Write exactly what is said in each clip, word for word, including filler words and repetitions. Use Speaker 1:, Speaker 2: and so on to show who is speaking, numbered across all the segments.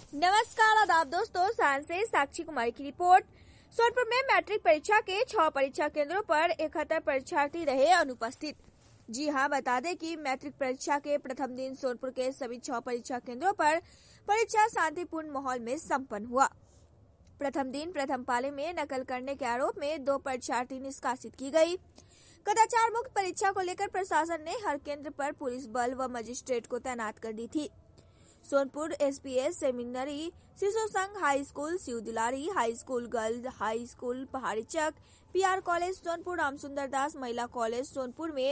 Speaker 1: नमस्कार आदाब दोस्तों, साइंस से साक्षी कुमारी की रिपोर्ट। सोनपुर में मैट्रिक परीक्षा के छह परीक्षा केंद्रों पर इकहत्तर परीक्षार्थी रहे अनुपस्थित। जी हां, बता दें कि मैट्रिक परीक्षा के प्रथम दिन सोनपुर के सभी छह परीक्षा केंद्रों पर परीक्षा शांतिपूर्ण माहौल में संपन्न हुआ। प्रथम दिन प्रथम पाली में नकल करने के आरोप में दो परीक्षार्थी निष्कासित की गई। कदाचार मुक्त परीक्षा को लेकर प्रशासन ने हर केंद्र पर पुलिस बल व मजिस्ट्रेट को तैनात कर दी थी। Sonpur SPS seminary, Shishu Sangh high school, Shiv Dulari high school, girls high school Pahari Chak, PR college Sonpur, Ramsundar Das Mahila college Sonpur में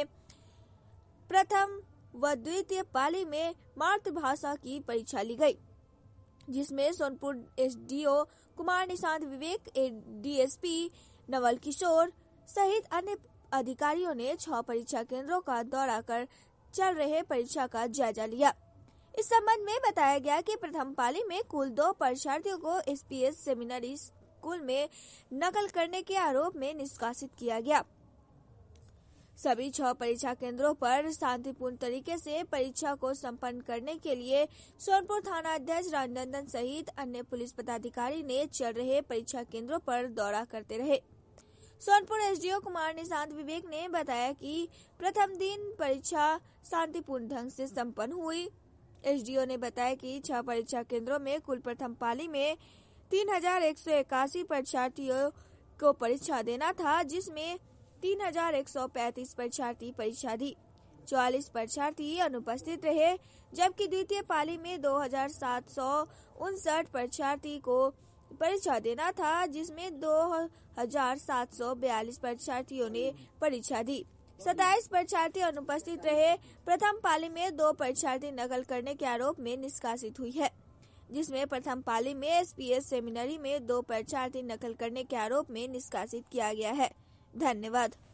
Speaker 1: प्रथम व द्वितीय पाली में मातृभाषा की परीक्षा ली गई, जिसमें सोनपुर एसडीओ कुमार निशांत विवेक, डीएसपी नवल किशोर सहित अन्य अधिकारियों ने छह परीक्षा केंद्रों का दौरा कर चल रहे परीक्षा का जायजा लिया। इस संबंध में बताया गया कि प्रथम पाली में कुल दो परीक्षार्थियों को एसपीएस सेमिनरी स्कूल में नकल करने के आरोप में निष्कासित किया गया। सभी छह परीक्षा केंद्रों पर शांतिपूर्ण तरीके से परीक्षा को संपन्न करने के लिए सोनपुर थाना अध्यक्ष राजनंदन सहित अन्य पुलिस पदाधिकारी ने चल रहे परीक्षा केंद्रों पर दौरा करते रहे। सोनपुर एसडीओ कुमार निशांत विवेक ने बताया कि प्रथम दिन परीक्षा शांतिपूर्ण ढंग से संपन्न हुई। एसडीओ ने बताया कि छह परीक्षा केंद्रों में कुल प्रथम पाली में तीन हजार एक सौ इक्यासी परीक्षार्थियों को परीक्षा देना था, जिसमें तीन हजार एक सौ पैंतीस परीक्षार्थी परीक्षा दी, चौवालीस परीक्षार्थी अनुपस्थित रहे, जबकि द्वितीय पाली में दो हजार सात सौ उनसठ परीक्षार्थी को परीक्षा देना था, जिसमें दो हजार सात सौ बयालीस परीक्षार्थियों ने परीक्षा दी। सत्ताईस परीक्षार्थी अनुपस्थित रहे। प्रथम पाली में दो परीक्षार्थी नकल करने के आरोप में निष्कासित हुई है, जिसमें प्रथम पाली में एसपीएस सेमिनरी में दो परीक्षार्थी नकल करने के आरोप में निष्कासित किया गया है। धन्यवाद।